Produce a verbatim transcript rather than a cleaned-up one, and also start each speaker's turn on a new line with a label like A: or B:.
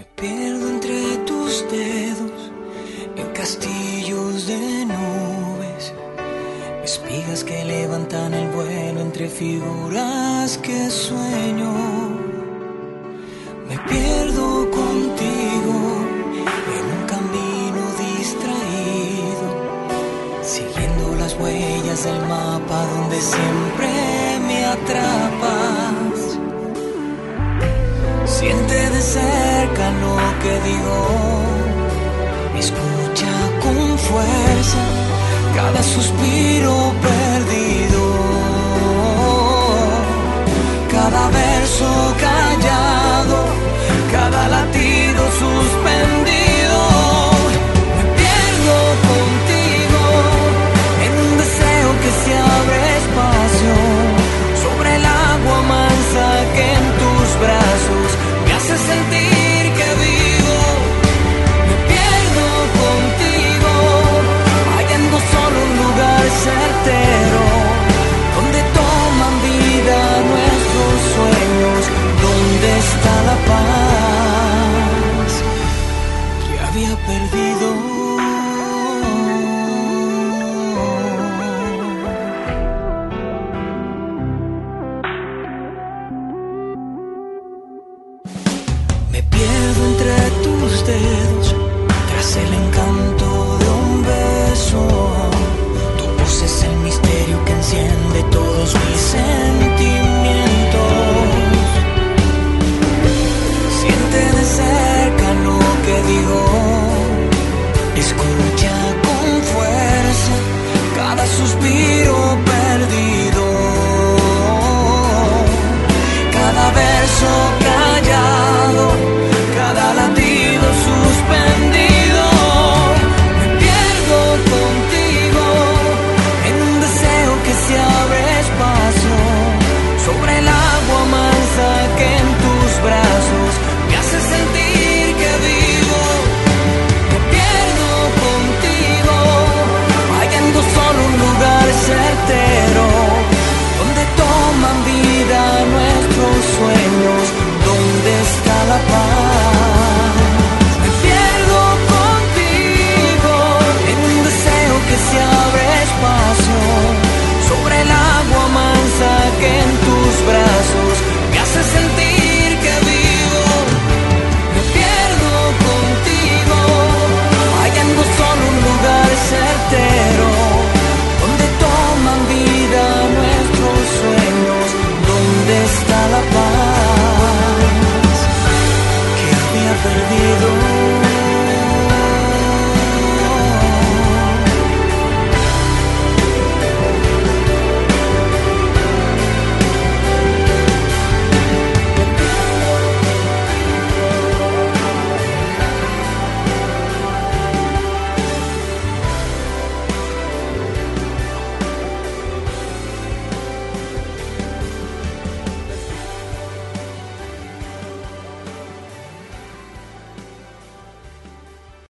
A: Me pierdo entre tus dedos, en castillos de nubes, espigas que levantan el vuelo entre figuras que sueño. Me pierdo contigo en un camino distraído, siguiendo las huellas del mapa donde siempre me atrapas. Siente de cerca lo que digo, escucha con fuerza cada suspiro perdido, cada verso callado, cada latido suspendido. Me pierdo contigo en un deseo que se abre espacio sobre el agua mansa que en tus brazos me hace sentir que vivo. Me pierdo contigo, hallando solo un lugar certero donde toman vida nuestros sueños. ¿Dónde está la paz que había perdido? Me pierdo entre tus dedos, tras el encanto de un beso. Tu voz es el misterio que enciende todos mis sentidos.